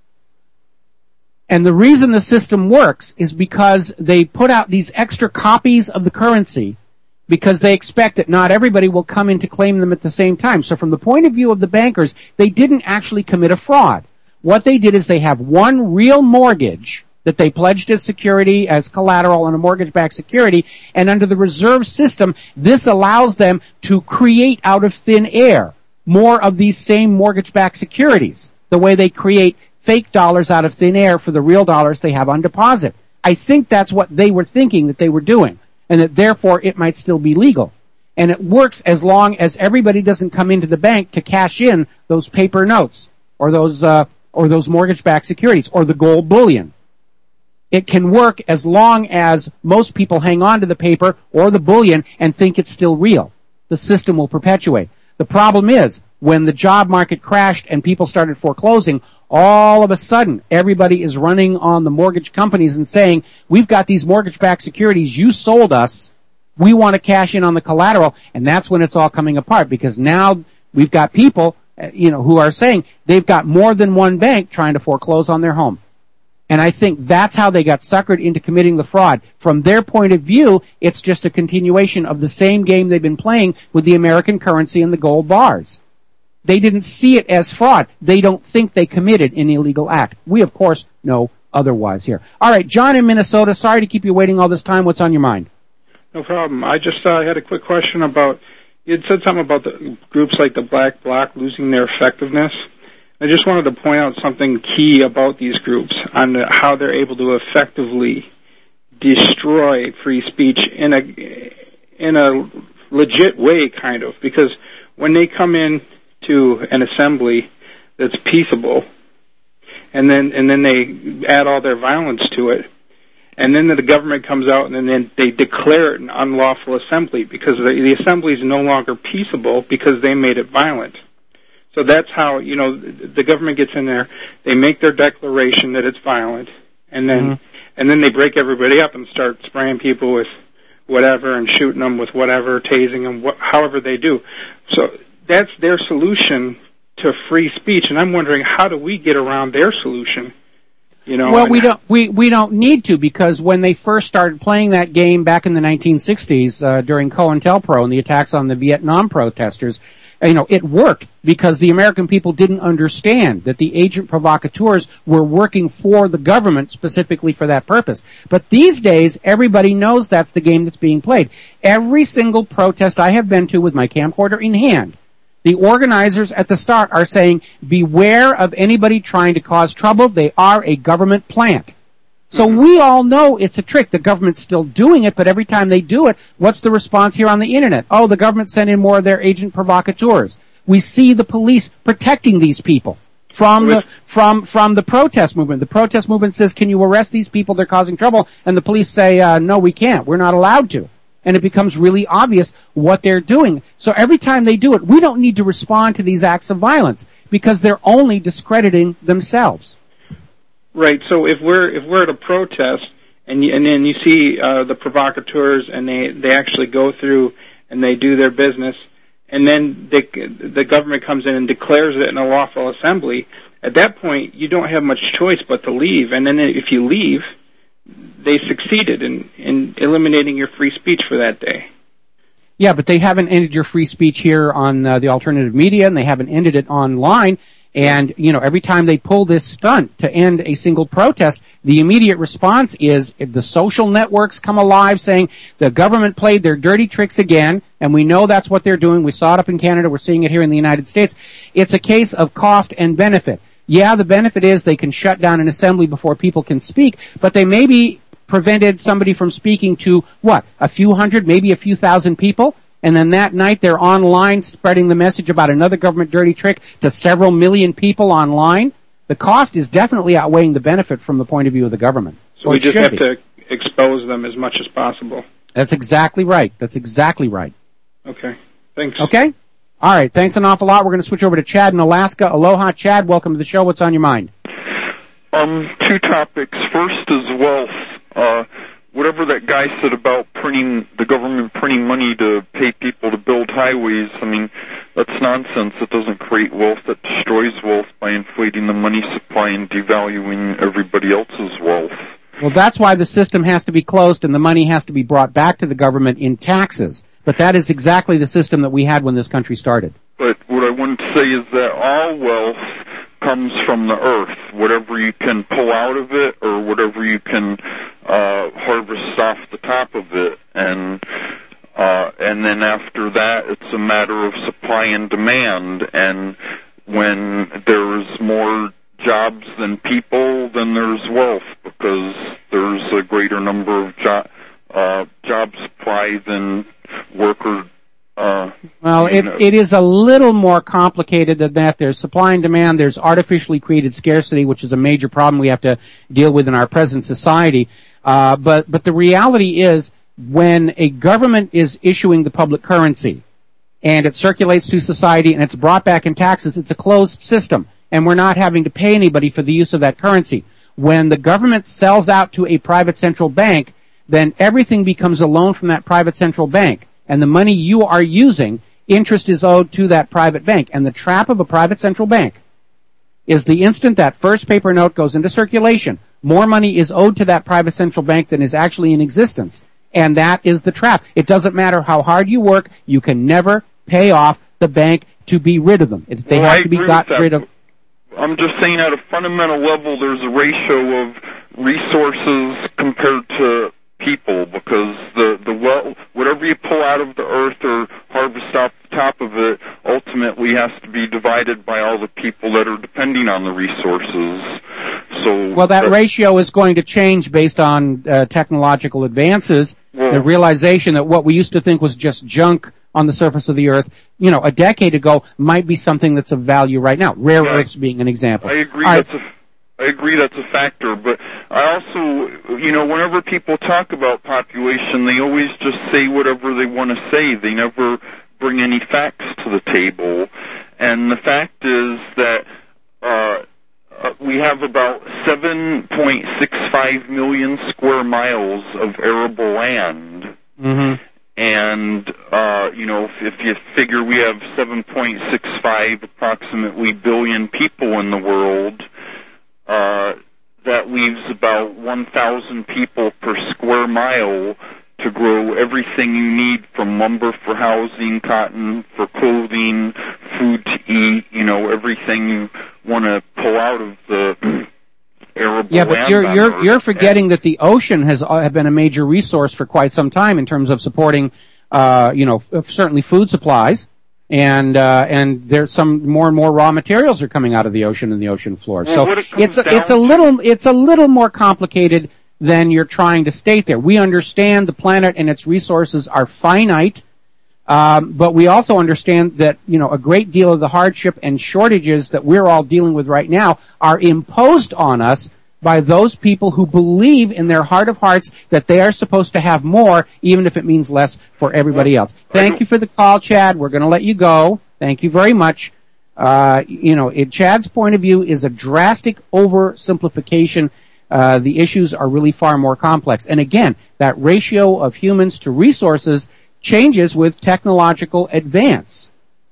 And the reason the system works is because they put out these extra copies of the currency because they expect that not everybody will come in to claim them at the same time. So from the point of view of the bankers, they didn't actually commit a fraud. What they did is they have one real mortgage that they pledged as security, as collateral on a mortgage-backed security, and under the reserve system, this allows them to create out of thin air more of these same mortgage-backed securities, the way they create fake dollars out of thin air for the real dollars they have on deposit. I think that's what they were thinking that they were doing, and that therefore it might still be legal. And it works as long as everybody doesn't come into the bank to cash in those paper notes, or those, uh, or those mortgage-backed securities, or the gold bullion. It can work as long as most people hang on to the paper or the bullion and think it's still real. The system will perpetuate. The problem is, when the job market crashed and people started foreclosing, all of a sudden, everybody is running on the mortgage companies and saying, we've got these mortgage-backed securities, you sold us, we want to cash in on the collateral, and that's when it's all coming apart, because now we've got people, you know, who are saying they've got more than one bank trying to foreclose on their home. And I think that's how they got suckered into committing the fraud. From their point of view, it's just a continuation of the same game they've been playing with the American currency and the gold bars. They didn't see it as fraud. They don't think they committed an illegal act. We, of course, know otherwise here. All right, John in Minnesota, sorry to keep you waiting all this time. What's on your mind? No problem. I just uh, had a quick question about, you had said something about the groups like the Black Bloc losing their effectiveness. I just wanted to point out something key about these groups on the, how they're able to effectively destroy free speech in a in a legit way, kind of. Because when they come in to an assembly that's peaceable, and then and then they add all their violence to it, and then the government comes out and then they declare it an unlawful assembly because the, the assembly is no longer peaceable because they made it violent. So that's how, you know, the government gets in there, they make their declaration that it's violent, and then mm-hmm. and then they break everybody up and start spraying people with whatever and shooting them with whatever, tasing them, wh- however they do. So that's their solution to free speech, and I'm wondering, how do we get around their solution? You know, well, we don't we we don't need to, because when they first started playing that game back in the nineteen sixties uh, during COINTELPRO and the attacks on the Vietnam protesters, you know, it worked because the American people didn't understand that the agent provocateurs were working for the government specifically for that purpose. But these days, everybody knows that's the game that's being played. Every single protest I have been to with my camcorder in hand, the organizers at the start are saying, beware of anybody trying to cause trouble. They are a government plant. So we all know it's a trick. The government's still doing it, but every time they do it, what's the response here on the Internet? Oh, the government sent in more of their agent provocateurs. We see the police protecting these people from the from from the protest movement. The protest movement says, can you arrest these people? They're causing trouble. And the police say, uh, no, we can't. We're not allowed to. And it becomes really obvious what they're doing. So every time they do it, we don't need to respond to these acts of violence because they're only discrediting themselves. Right. So if we're if we're at a protest and you, and then you see uh, the provocateurs and they they actually go through and they do their business, and then they, the government comes in and declares it an unlawful assembly, at that point, you don't have much choice but to leave. And then if you leave, they succeeded in, in eliminating your free speech for that day. Yeah, but they haven't ended your free speech here on uh, the alternative media, and they haven't ended it online. And, you know, every time they pull this stunt to end a single protest, the immediate response is if the social networks come alive saying the government played their dirty tricks again, and we know that's what they're doing. We saw it up in Canada. We're seeing it here in the United States. It's a case of cost and benefit. Yeah, the benefit is they can shut down an assembly before people can speak, but they maybe prevented somebody from speaking to, what, a few hundred, maybe a few thousand people? And then that night they're online spreading the message about another government dirty trick to several million people online. The cost is definitely outweighing the benefit from the point of view of the government. So we just have be. to expose them as much as possible. That's exactly right. That's exactly right. Okay. Thanks. Okay? All right. Thanks an awful lot. We're going to switch over to Chad in Alaska. Aloha, Chad. Welcome to the show. What's on your mind? Um, two topics. First is wealth. Uh, whatever that guy said about printing, the government printing money to pay people to build highways, I mean, that's nonsense. It doesn't create wealth. That destroys wealth by inflating the money supply and devaluing everybody else's wealth. Well, that's why the system has to be closed and the money has to be brought back to the government in taxes. But that is exactly the system that we had when this country started. But what I want to say is that all wealth comes from the earth. Whatever you can pull out of it or whatever you can uh, harvest off the top of it. And uh, and then after that, it's a matter of supply and demand. And when there's more jobs than people, then there's wealth because there's a greater number of jo- uh, job supply than worker. Uh, well, it, it is a little more complicated than that. There's supply and demand. There's artificially created scarcity, which is a major problem we have to deal with in our present society. Uh, but, but the reality is when a government is issuing the public currency and it circulates through society and it's brought back in taxes, it's a closed system. And we're not having to pay anybody for the use of that currency. When the government sells out to a private central bank, then everything becomes a loan from that private central bank. And the money you are using, interest is owed to that private bank. And the trap of a private central bank is the instant that first paper note goes into circulation, more money is owed to that private central bank than is actually in existence. And that is the trap. It doesn't matter how hard you work, you can never pay off the bank to be rid of them. They well, have I to be agree got with that. rid of. I'm just saying at a fundamental level there's a ratio of resources compared to people because the, the well, whatever you pull out of the earth or harvest off the top of it ultimately has to be divided by all the people that are depending on the resources. So Well, that ratio is going to change based on uh, technological advances, well, the realization that what we used to think was just junk on the surface of the earth, you know, a decade ago might be something that's of value right now. Rare yeah, earths being an example. I agree. All that's right. a I agree that's a factor, but I also, you know, whenever people talk about population, they always just say whatever they want to say. They never bring any facts to the table. And the fact is that uh, uh, we have about seven point six five million square miles of arable land. Mm-hmm. And, uh, you know, if, if you figure we have seven point six five approximately billion people in the world, Uh, that leaves about one thousand people per square mile to grow everything you need from lumber for housing, cotton for clothing, food to eat, you know, everything you want to pull out of the arable Yeah, but land you're on you're Earth. you're forgetting that the ocean has uh, have been a major resource for quite some time in terms of supporting, uh, you know, f- certainly food supplies. And uh, and there's some more and more raw materials are coming out of the ocean and the ocean floor. Well, so what it comes it's a, down it's a little it's a little more complicated than you're trying to state there. We understand the planet and its resources are finite, um, but we also understand that you know a great deal of the hardship and shortages that we're all dealing with right now are imposed on us by those people who believe in their heart of hearts that they are supposed to have more, even if it means less for everybody else. Thank you for the call, Chad. We're going to let you go. Thank you very much. Uh, you know, it, Chad's point of view is a drastic oversimplification. Uh, the issues are really far more complex. And again, that ratio of humans to resources changes with technological advance.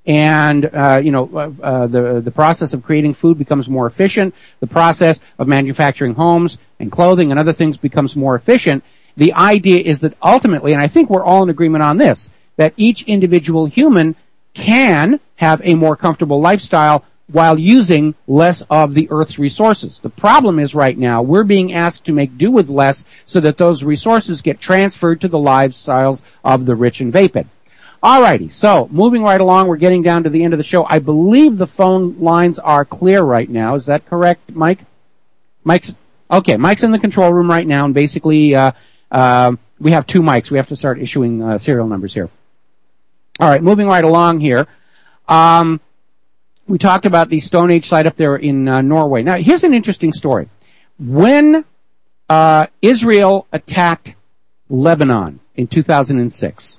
and uh, you know uh, uh, the the process of creating food becomes more efficient. The process of manufacturing homes and clothing and other things becomes more efficient. The idea is that ultimately, and I think we're all in agreement on this, that each individual human can have a more comfortable lifestyle while using less of the Earth's resources. The problem is right now we're being asked to make do with less so that those resources get transferred to the lifestyles of the rich and vapid. Alrighty, so moving right along, we're getting down to the end of the show. I believe the phone lines are clear right now. Is that correct, Mike? Mike's okay. Mike's in the control room right now, and basically uh, uh, we have two mics. We have to start issuing uh, serial numbers here. All right, moving right along here. Um, we talked about the Stone Age site up there in uh, Norway. Now, here's an interesting story. When uh, Israel attacked Lebanon in two thousand six,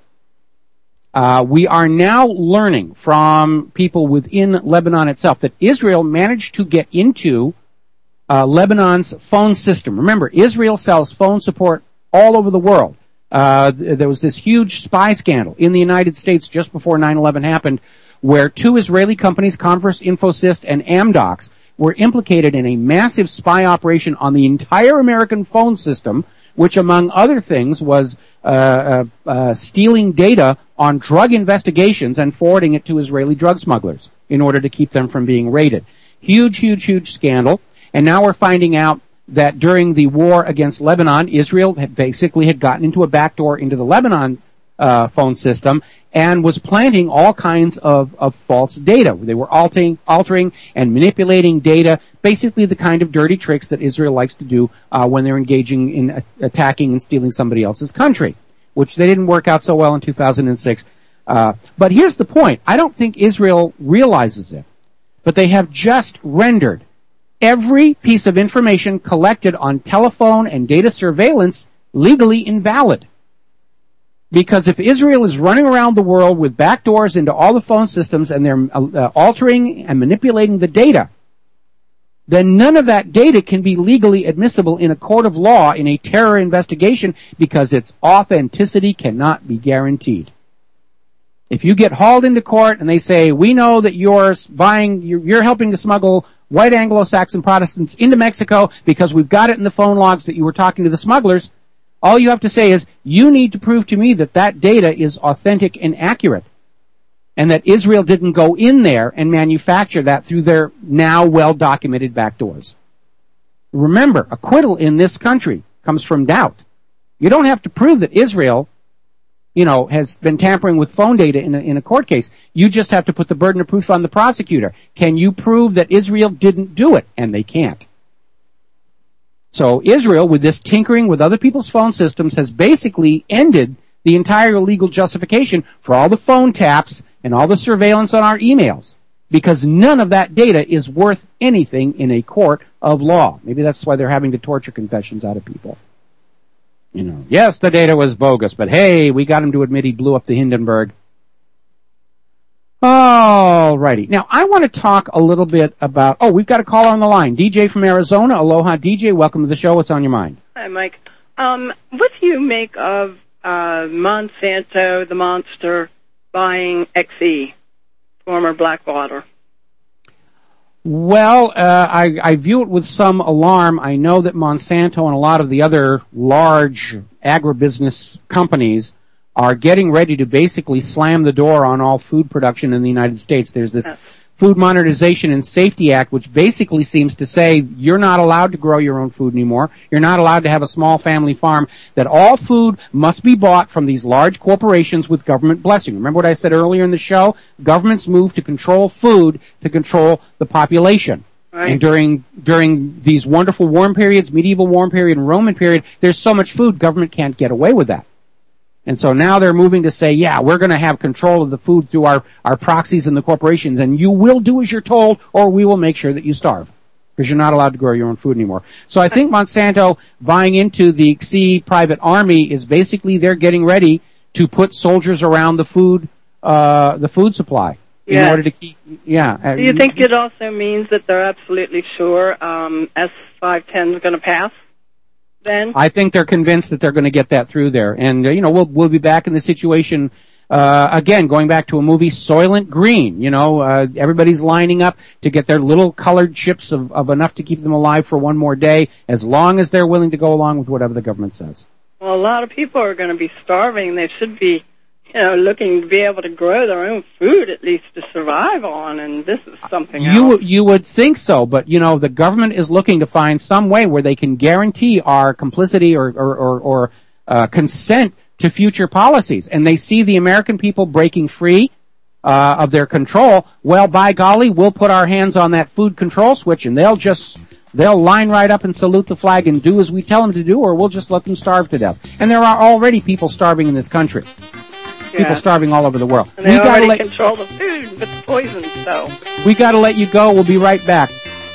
Uh, we are now learning from people within Lebanon itself that Israel managed to get into uh, Lebanon's phone system. Remember, Israel sells phone support all over the world. Uh, th- there was this huge spy scandal in the United States just before nine eleven happened, where two Israeli companies, Converse, Infosys, and Amdocs, were implicated in a massive spy operation on the entire American phone system, which, among other things, was uh, uh, uh, stealing data on drug investigations and forwarding it to Israeli drug smugglers in order to keep them from being raided. Huge, huge, huge scandal. And now we're finding out that during the war against Lebanon, Israel had basically had gotten into a backdoor into the Lebanon uh, phone system and was planting all kinds of, of false data. They were altering, altering and manipulating data, basically the kind of dirty tricks that Israel likes to do uh, when they're engaging in a- attacking and stealing somebody else's country, which they didn't work out so well in two thousand six. Uh, but here's the point. I don't think Israel realizes it, but they have just rendered every piece of information collected on telephone and data surveillance legally invalid. Because if Israel is running around the world with backdoors into all the phone systems and they're uh, altering and manipulating the data, then none of that data can be legally admissible in a court of law in a terror investigation because its authenticity cannot be guaranteed. If you get hauled into court and they say, we know that you're buying, you're, you're helping to smuggle white Anglo-Saxon Protestants into Mexico because we've got it in the phone logs that you were talking to the smugglers, all you have to say is, you need to prove to me that that data is authentic and accurate, and that Israel didn't go in there and manufacture that through their now well-documented backdoors. Remember, acquittal in this country comes from doubt. You don't have to prove that Israel, you know, has been tampering with phone data in a, in a court case. You just have to put the burden of proof on the prosecutor. Can you prove that Israel didn't do it? And they can't. So Israel, with this tinkering with other people's phone systems, has basically ended the entire legal justification for all the phone taps and all the surveillance on our emails, because none of that data is worth anything in a court of law. Maybe that's why they're having to torture confessions out of people. You know, yes, the data was bogus, but hey, we got him to admit he blew up the Hindenburg. All righty. Now, I want to talk a little bit about, oh, we've got a caller on the line. D J from Arizona. Aloha, D J. Welcome to the show. What's on your mind? Hi, Mike. Um, what do you make of uh, Monsanto, the monster, buying X E, former Blackwater? Well, uh, I, I view it with some alarm. I know that Monsanto and a lot of the other large agribusiness companies are getting ready to basically slam the door on all food production in the United States. There's this Food Modernization and Safety Act, which basically seems to say you're not allowed to grow your own food anymore. You're not allowed to have a small family farm, that all food must be bought from these large corporations with government blessing. Remember what I said earlier in the show? Governments move to control food to control the population. Right. And during during these wonderful warm periods, medieval warm period and Roman period, there's so much food, government can't get away with that. And so now they're moving to say, yeah, we're going to have control of the food through our, our proxies and the corporations, and you will do as you're told, or we will make sure that you starve, because you're not allowed to grow your own food anymore. So I think Monsanto buying into the X E private army is basically they're getting ready to put soldiers around the food, uh, the food supply in Yeah. order to keep, yeah. Do you think it also means that they're absolutely sure um, S five ten is going to pass? Then I think they're convinced that they're going to get that through there. And, uh, you know, we'll, we'll be back in the situation, Uh, again, going back to a movie, Soylent Green. You know, uh, everybody's lining up to get their little colored chips of, of enough to keep them alive for one more day, as long as they're willing to go along with whatever the government says. Well, a lot of people are going to be starving. They should be, you know, looking to be able to grow their own food, at least to survive on, and this is something You else. you would think so, but, you know, the government is looking to find some way where they can guarantee our complicity or, or, or, or uh, consent to future policies, and they see the American people breaking free uh, of their control. Well, by golly, we'll put our hands on that food control switch, and they'll just they'll line right up and salute the flag and do as we tell them to do, or we'll just let them starve to death. And there are already people starving in this country. Yeah. People starving all over the world. And they we gotta already let, control the food with the poison, so. we got to let you go. We'll be right back.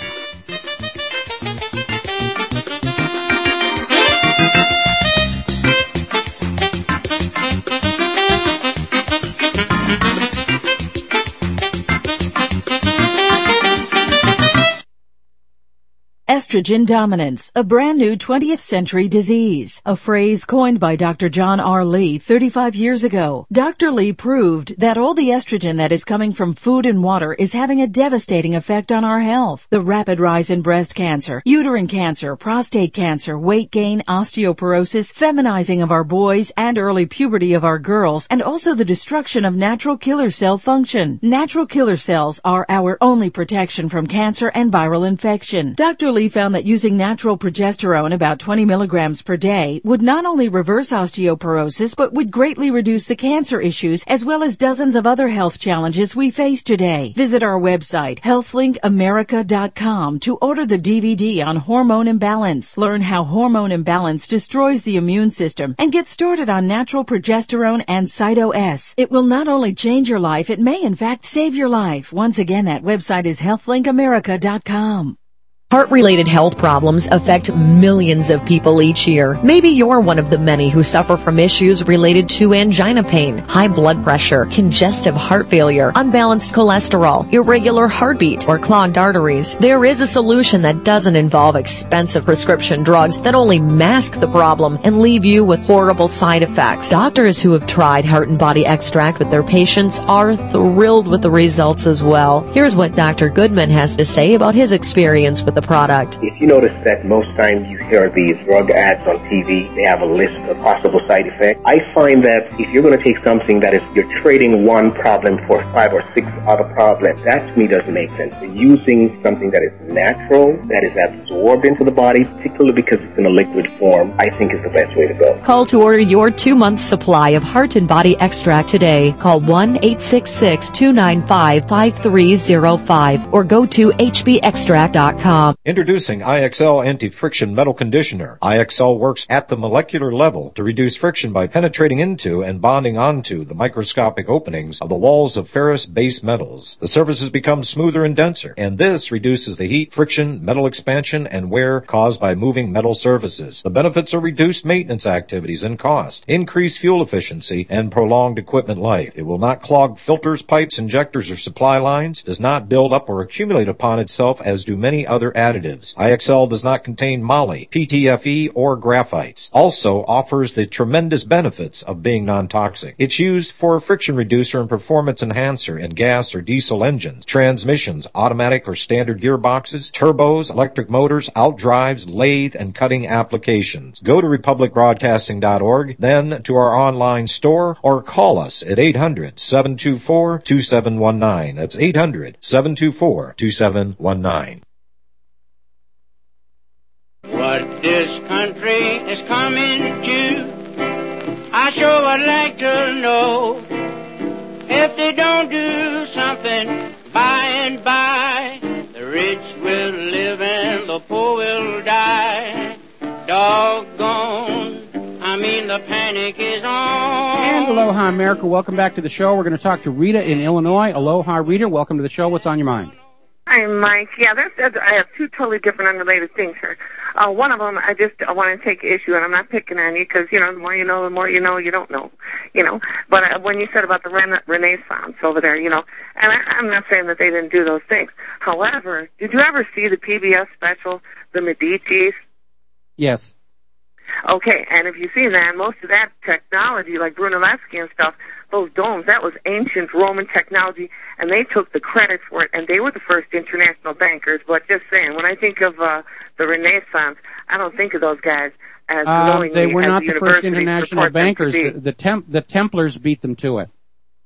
Estrogen dominance, a brand new twentieth century disease, a phrase coined by Doctor John R. Lee thirty-five years ago. Doctor Lee proved that all the estrogen that is coming from food and water is having a devastating effect on our health. The rapid rise in breast cancer, uterine cancer, prostate cancer, weight gain, osteoporosis, feminizing of our boys, and early puberty of our girls, and also the destruction of natural killer cell function. Natural killer cells are our only protection from cancer and viral infection. Doctor Lee found that using natural progesterone, about twenty milligrams per day, would not only reverse osteoporosis, but would greatly reduce the cancer issues as well as dozens of other health challenges we face today. Visit our website, health link america dot com, to order the D V D on hormone imbalance. Learn how hormone imbalance destroys the immune system and get started on natural progesterone and Cyto-S. It will not only change your life, it may in fact save your life. Once again, that website is health link america dot com. Heart-related health problems affect millions of people each year. Maybe you're one of the many who suffer from issues related to angina pain, high blood pressure, congestive heart failure, unbalanced cholesterol, irregular heartbeat, or clogged arteries. There is a solution that doesn't involve expensive prescription drugs that only mask the problem and leave you with horrible side effects. Doctors who have tried Heart and Body Extract with their patients are thrilled with the results as well. Here's what Doctor Goodman has to say about his experience with the product. If you notice that most times you hear these drug ads on T V, they have a list of possible side effects. I find that if you're going to take something that is, you're trading one problem for five or six other problems, that to me doesn't make sense. Using something that is natural, that is absorbed into the body, particularly because it's in a liquid form, I think is the best way to go. Call to order your two-month supply of Heart and Body Extract today. Call one eight six six, two nine five, five three zero five or go to h b extract dot com. Introducing I X L Anti-Friction Metal Conditioner. I X L works at the molecular level to reduce friction by penetrating into and bonding onto the microscopic openings of the walls of ferrous base metals. The surfaces become smoother and denser, and this reduces the heat, friction, metal expansion, and wear caused by moving metal surfaces. The benefits are reduced maintenance activities and cost, increased fuel efficiency, and prolonged equipment life. It will not clog filters, pipes, injectors, or supply lines, does not build up or accumulate upon itself as do many other additives. I X L does not contain moly, P T F E, or graphites. Also offers the tremendous benefits of being non-toxic. It's used for a friction reducer and performance enhancer in gas or diesel engines, transmissions, automatic or standard gearboxes, turbos, electric motors, outdrives, lathe, and cutting applications. Go to republic broadcasting dot org, then to our online store, or call us at eight hundred, seven two four, two seven one nine. That's eight hundred, seven two four, two seven one nine. What this country is coming to, I sure would like to know. If they don't do something by and by, the rich will live and the poor will die. Doggone, I mean the panic is on. And Aloha America, welcome back to the show. We're going to talk to Rita in Illinois. Aloha Rita, welcome to the show. What's on your mind? Hi, Mike. Yeah, there's, there's, I have two totally different unrelated things here. Uh, one of them, I just I want to take issue, and I'm not picking on you because, you know, the more you know, the more you know you don't know, you know. But uh, when you said about the Ren- Renaissance over there, you know, and I, I'm not saying that they didn't do those things. However, did you ever see the P B S special, The Medicis? Yes. Okay, and if you've seen that, most of that technology, like Brunelleschi and stuff, those domes, that was ancient Roman technology, and they took the credit for it, and they were the first international bankers. But just saying, when I think of uh, the Renaissance, I don't think of those guys as Uh, knowingly they were as not the the first universities international purport them to bankers. be. The, the, Temp- the Templars beat them to it.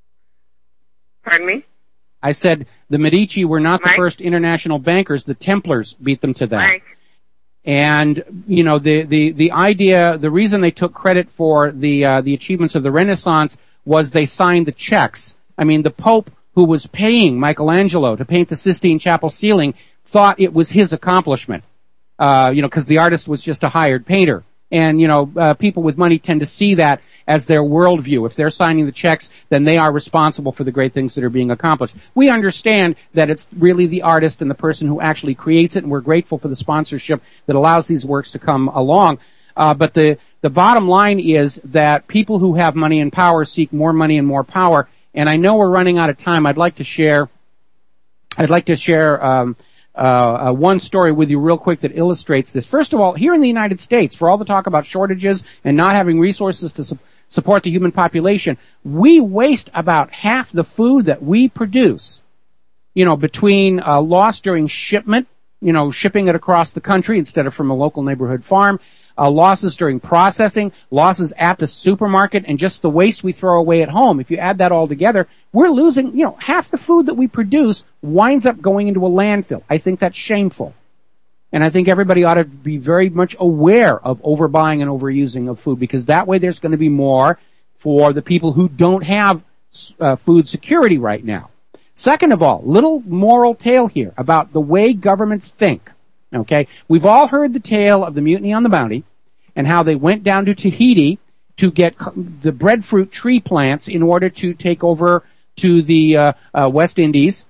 Pardon me? I said the Medici were not Mike? the first international bankers. The Templars beat them to that. Mike? And, you know, the, the, the idea, the reason they took credit for the, uh, the achievements of the Renaissance was they signed the checks. I mean, the Pope who was paying Michelangelo to paint the Sistine Chapel ceiling thought it was his accomplishment. Uh, you know, cause the artist was just a hired painter. And, you know, uh, people with money tend to see that as their worldview. If they're signing the checks, then they are responsible for the great things that are being accomplished. We understand that it's really the artist and the person who actually creates it, and we're grateful for the sponsorship that allows these works to come along. Uh, but the, the bottom line is that people who have money and power seek more money and more power. And I know we're running out of time. I'd like to share, I'd like to share, um, Uh, uh, one story with you real quick that illustrates this. First of all, here in the United States, for all the talk about shortages and not having resources to su- support the human population, we waste about half the food that we produce. You know, between uh, loss during shipment, you know, shipping it across the country instead of from a local neighborhood farm, uh, losses during processing, losses at the supermarket, and just the waste we throw away at home. If you add that all together, we're losing, you know, half the food that we produce winds up going into a landfill. I think that's shameful. And I think everybody ought to be very much aware of overbuying and overusing of food, because that way there's going to be more for the people who don't have uh, food security right now. Second of all, little moral tale here about the way governments think. Okay? We've all heard the tale of the Mutiny on the Bounty and how they went down to Tahiti to get the breadfruit tree plants in order to take over to the uh, uh, West Indies,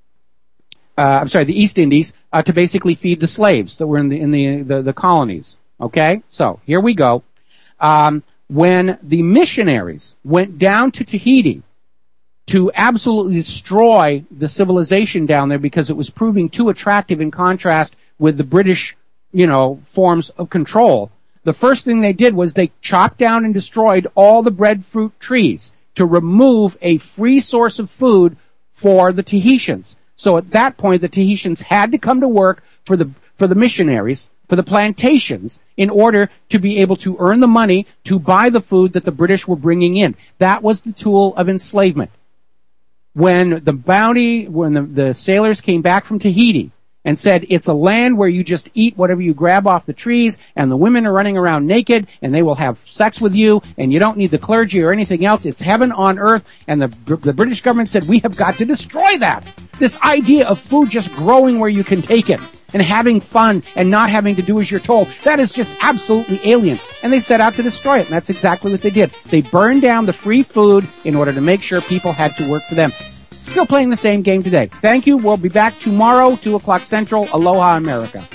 uh, I'm sorry, the East Indies, uh, to basically feed the slaves that were in the in the the, the colonies. Okay, so here we go. Um, when the missionaries went down to Tahiti to absolutely destroy the civilization down there because it was proving too attractive in contrast with the British, you know, forms of control, the first thing they did was they chopped down and destroyed all the breadfruit trees to remove a free source of food for the Tahitians. So at that point, the Tahitians had to come to work for the, for the missionaries, for the plantations, in order to be able to earn the money to buy the food that the British were bringing in. That was the tool of enslavement. When the bounty, when the, the sailors came back from Tahiti and said, it's a land where you just eat whatever you grab off the trees, and the women are running around naked, and they will have sex with you, and you don't need the clergy or anything else. It's heaven on earth. And the, the British government said, we have got to destroy that. This idea of food just growing where you can take it and having fun and not having to do as you're told, that is just absolutely alien. And they set out to destroy it, and that's exactly what they did. They burned down the free food in order to make sure people had to work for them. Still playing the same game today. Thank you. We'll be back tomorrow, two o'clock Central. Aloha, America.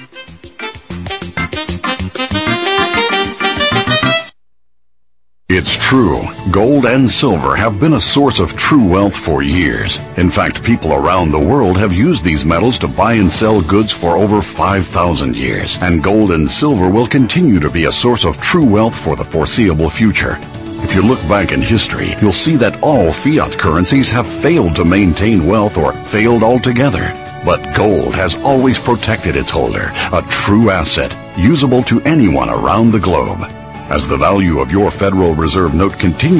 It's true. Gold and silver have been a source of true wealth for years. In fact, people around the world have used these metals to buy and sell goods for over five thousand years. And gold and silver will continue to be a source of true wealth for the foreseeable future. If you look back in history, you'll see that all fiat currencies have failed to maintain wealth or failed altogether. But gold has always protected its holder, a true asset, usable to anyone around the globe. As the value of your Federal Reserve note continues